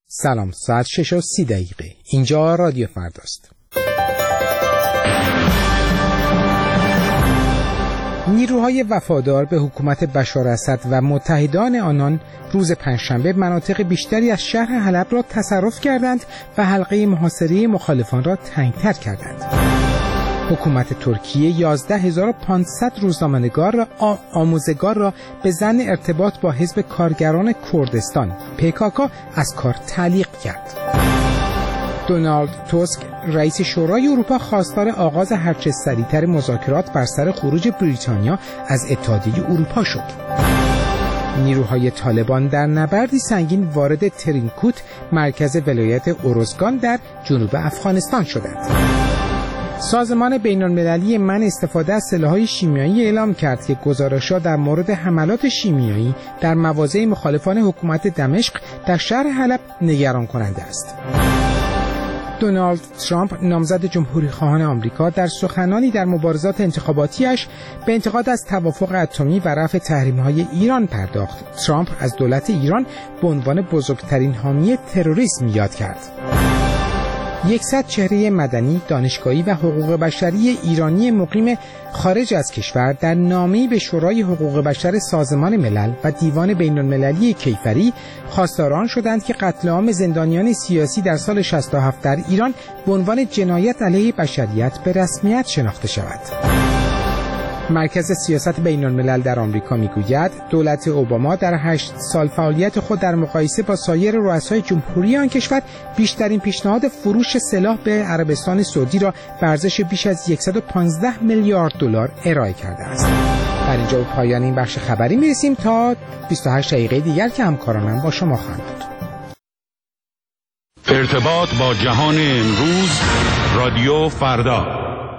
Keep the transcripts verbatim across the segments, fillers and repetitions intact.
سلام، ساعت شش و سی دقیقه. اینجا رادیو فرداست. نیروهای وفادار به حکومت بشار اسد و متحدان آنان روز پنجشنبه مناطق بیشتری از شهر حلب را تصرف کردند و حلقه محاصره مخالفان را تنگ‌تر کردند. حکومت ترکیه یازده هزار و پانصد روزنامه‌نگار را آموزگار را به ضمن ارتباط با حزب کارگران کردستان پی کی کی از کار تعلیق کرد. دونالد توسک رئیس شورای اروپا خواستار آغاز هرچه سریعتر مذاکرات بر سر خروج بریتانیا از اتحادیه اروپا شد. نیروهای طالبان در نبردی سنگین وارد ترینکوت مرکز ولایت اوروزگان در جنوب افغانستان شدند. سازمان بین‌المللی منع استفاده از سلاح‌های شیمیایی اعلام کرد که گزارش‌ها در مورد حملات شیمیایی در مواضع مخالفان حکومت دمشق در شهر حلب نگران کننده است. دونالد ترامپ نامزد جمهوری‌خواهان آمریکا در سخنانی در مبارزات انتخاباتیش به انتقاد از توافق اتمی و رفع تحریم‌های ایران پرداخت. ترامپ از دولت ایران به عنوان بزرگترین حامی تروریسم یاد کرد. یکصد چهره مدنی، دانشگاهی و حقوق بشری ایرانی مقیم خارج از کشور در نامه‌ای به شورای حقوق بشر سازمان ملل و دیوان بین‌المللی کیفری خواستار شدند که قتل عام زندانیان سیاسی در سال شصت و هفت در ایران به عنوان جنایت علیه بشریت به رسمیت شناخته شود. مرکز سیاست بین‌الملل در آمریکا میگوید دولت اوباما در هشت سال فعالیت خود در مقایسه با سایر رؤسای جمهوری آن کشور بیشترین پیشنهاد فروش سلاح به عربستان سعودی را به ارزش بیش از صد و پانزده میلیارد دلار ارائه کرده است. در اینجا به پایان این بخش خبری میرسیم تا بیست و هشت دقیقه دیگر که همکارانم با شما خواهند بود. ارتباط با جهان امروز، رادیو فردا.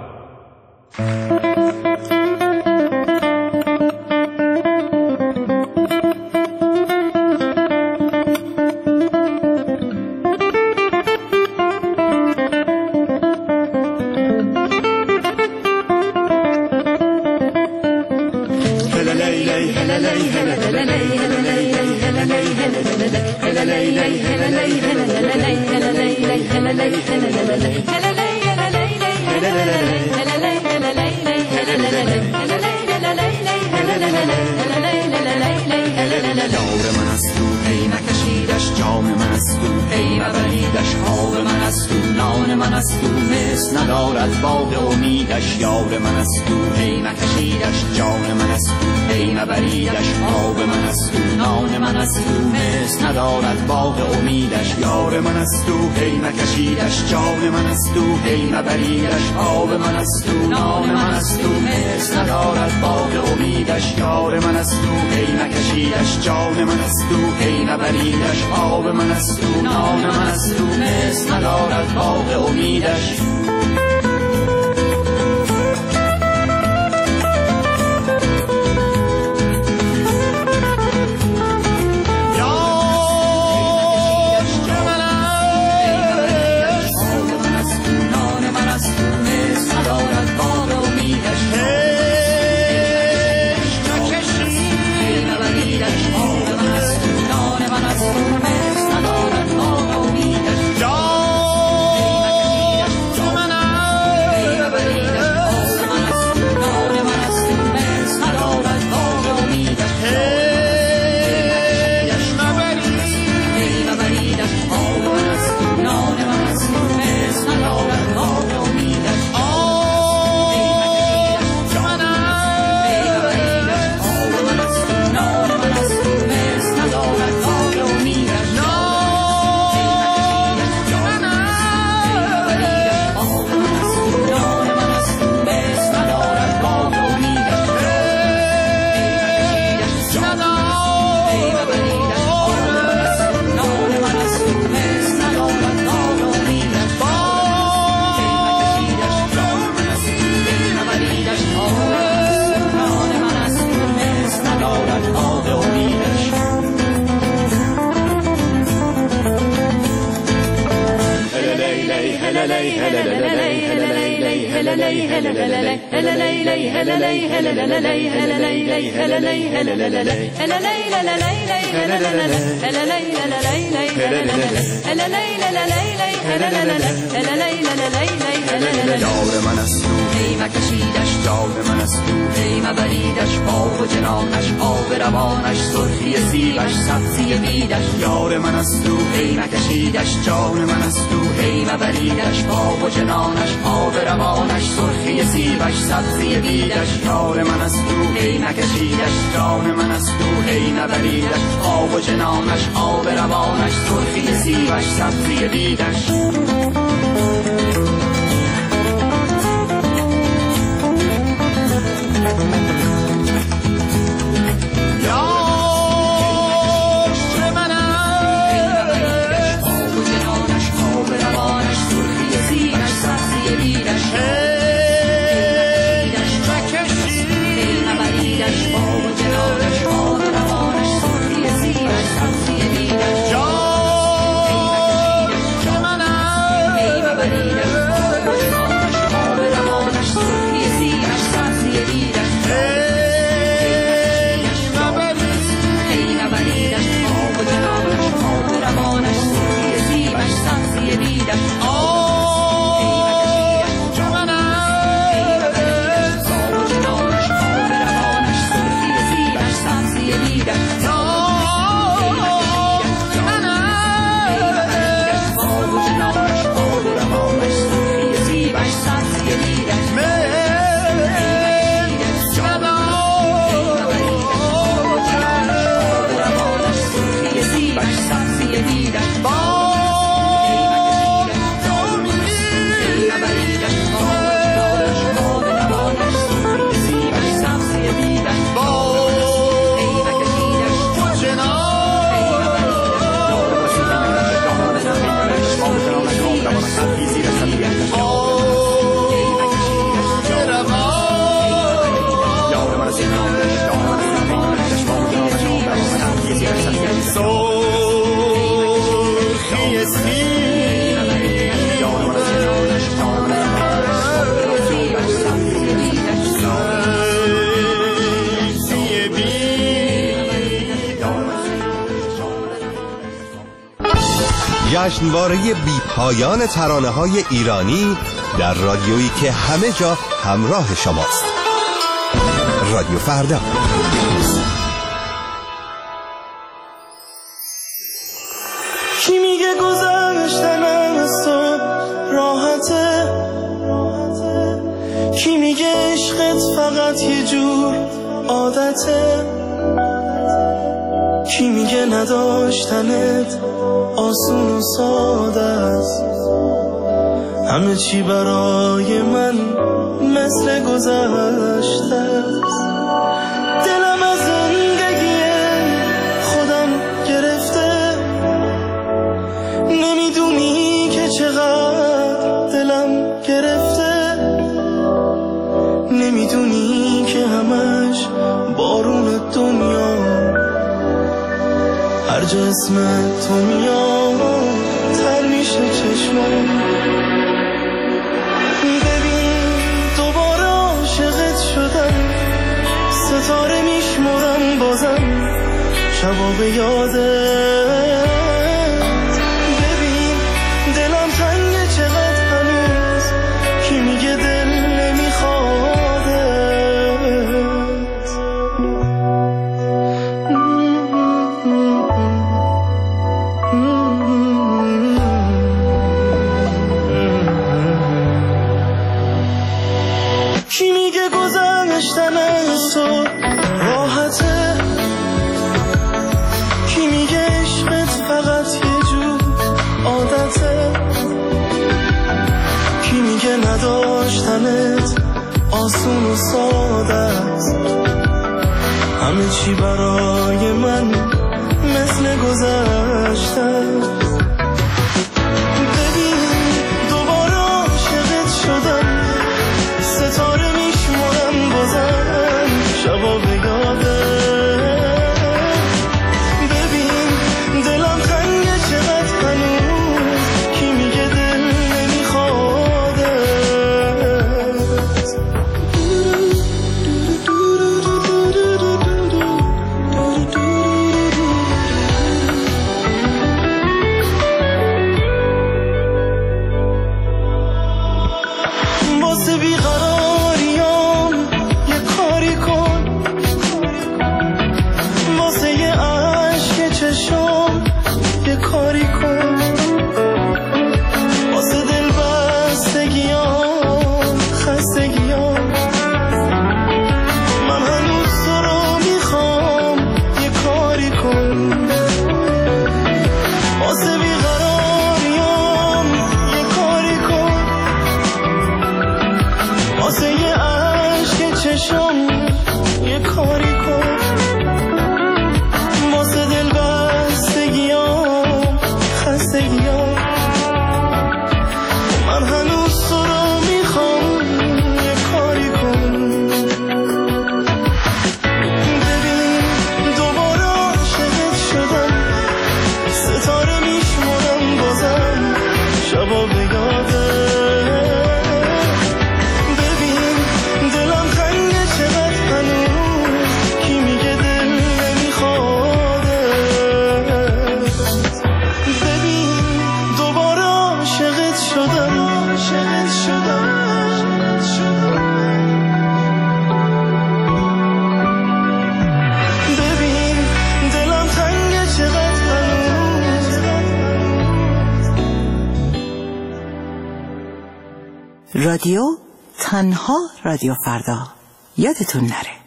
ندارد باغ امیدش یار من است تو، هی مکشیدش جان من است تو، هی مبریدش آب من است تو، نان من است تو، مس ندارد باغ امیدش یار من است تو، هی مکشیدش جان من است تو، هی مبریدش آب من است تو، نان من است تو، مس ندارد باغ امیدش یار من است تو، هی مکشیدش جان من است تو، هی مبریدش آب من است تو، نان من است تو، مس ندارد باغ امیدش. هللی هللی هللی هللی هللی هللی هللی یار من است او هی مکشیدش جان من است او هی مبریدش باغ و جنانش آب روانش سرخی سیبش سبزی بیدش یار من است او هی مکشیدش جان من است او هی مبریدش باغ و جنانش آب روانش سرخی سیبش سبزی بیدش یار من است او هی مکشیدش جان من است او هی مبریدش باغ و جنانش آب روانش سرخی سیبش سبزی بیدش جشنواره بی پایان ترانه‌های ایرانی در رادیویی که همه جا همراه شماست. رادیو فردا. کی میگه گذشتن از تو راحته؟ کی میگه عشقت فقط یه جور عادته؟ کی میگه نداشتنت آسون و ساده است؟ همه چی برای من مثل گذشته است. دلم از زندگی خودم گرفته، نمیدونی که چقدر دلم گرفته، نمیدونی که همش بارون دنیا هر جا اسم تو میاد تر میشه چشمم. ببین دوباره عاشقت شدم، ستاره میشمرم بازم شبا به یادت. ببین دلم تنگه چقدر هنوز، کی میگه دل نمیخوادت؟ کی میگه گذشتن از تو راحته؟ کی میگه عشقت فقط یه جور عادته؟ کی میگه نداشتنت آسون و ساده است؟ همه چی برای من مثل گذشته است. ببین دوباره عاشقت شدم، ستاره میشمرم بازم شبا به یادت. ببین دلم تنگه چقدر هنوز، کی میگه دل نمیخوادت؟ رادیو تنها رادیو فردا، یادتون نره.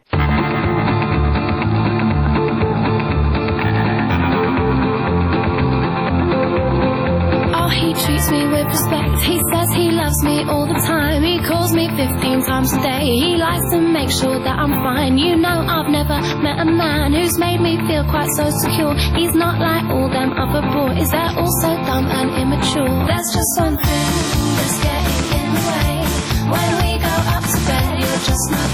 He treats me with respect. He says he loves me all the time. He calls me fifteen times a day. He likes to make sure that I'm fine. You know I've never met a man who's made me feel quite so secure. He's not like all them other boys. They're all so dumb and immature. There's just one thing that's getting in the way. When we go up to bed, you're just not